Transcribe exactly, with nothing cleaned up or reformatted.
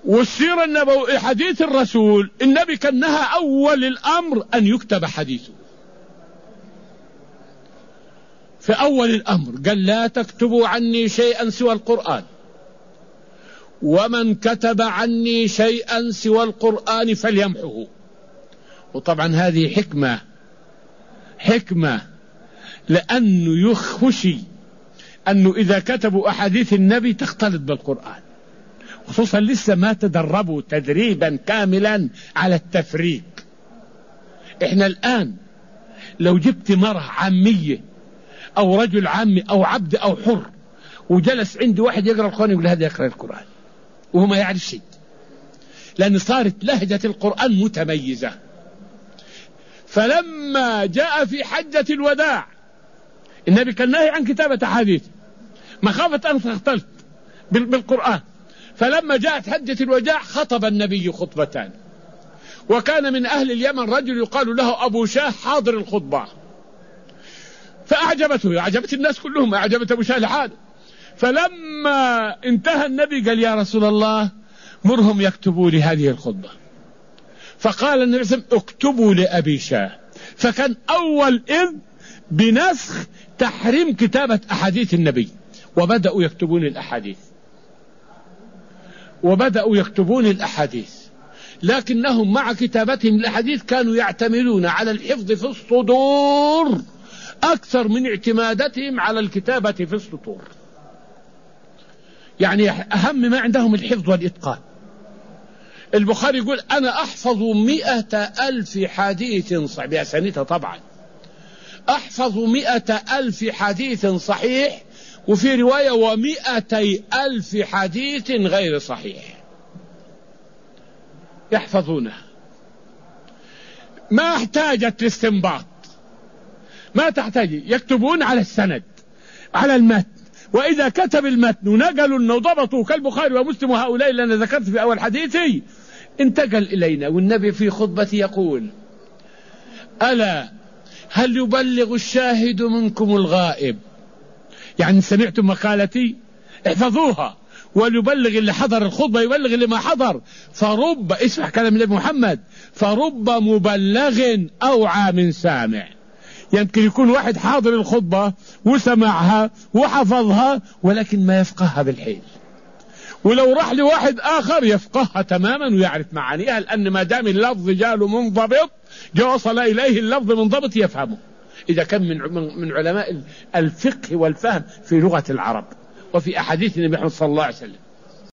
والسيرة النبوية حديث الرسول، النبي كان نهى أول الأمر أن يكتب حديثه. في أول الأمر قال لا تكتبوا عني شيئا سوى القرآن، ومن كتب عني شيئا سوى القرآن فليمحه. وطبعا هذه حكمة حكمة لأنه يخشي أنه إذا كتبوا أحاديث النبي تختلط بالقرآن، خصوصا لسه ما تدربوا تدريبا كاملا على التفريق. احنا الآن لو جبت مرة عامية أو رجل عامي أو عبد أو حر وجلس عندي واحد يقرأ القرآن يقول هذا يقرأ القرآن وهو ما يعرف شيء، لأن صارت لهجة القرآن متميزة. فلما جاء في حجة الوداع النبي كان ناهي عن كتابة أحاديث مخافة أن تختلط بالقرآن، فلما جاءت حجة الوداع خطب النبي خطبتان، وكان من أهل اليمن رجل يقال له أبو شاه حاضر الخطبة، فأعجبته، أعجبت الناس كلهم، أعجبت أبو شاه لحاله. فلما انتهى النبي قال يا رسول الله مرهم يكتبوا لي هذه الخطبة، فقال النبي صلى الله عليه وسلم اكتبوا لأبي شاه. فكان أول إذ بنسخ تحريم كتابة أحاديث النبي، وبدأوا يكتبون الأحاديث وبدأوا يكتبون الأحاديث لكنهم مع كتابتهم الأحاديث كانوا يعتمدون على الحفظ في الصدور أكثر من اعتمادتهم على الكتابة في السطور. يعني أهم ما عندهم الحفظ والإتقان. البخاري يقول أنا أحفظ مئة ألف حديث صحيح بأسانيدها طبعا، أحفظ مئة ألف حديث صحيح، وفي رواية ومئتي ألف حديث غير صحيح يحفظونها. ما احتاجت الاستنباط، ما تحتاج، يكتبون على السند على المتن، وإذا كتب المتن ونقلوا أنه ضبطوا كالبخاري ومسلم وهؤلاء اللي أنا ذكرت في أول حديثي انتقل إلينا. والنبي في خطبته يقول ألا هل يبلغ الشاهد منكم الغائب؟ يعني سمعتم مقالتي احفظوها، وليبلغ اللي حضر الخطبة يبلغ اللي ما حضر. فرب اسمع كلام النبي محمد، فرب مبلغ أوعى من سامع. يمكن يكون واحد حاضر الخطبة وسمعها وحفظها ولكن ما يفقهها بالحيل، ولو راح لواحد آخر يفقهها تماما ويعرف معانيها، لأن ما دام اللفظ جاله منضبط جاء وصل إليه اللفظ منضبط يفهمه، إذا كان من من علماء الفقه والفهم في لغة العرب وفي أحاديث النبي صلى الله عليه وسلم.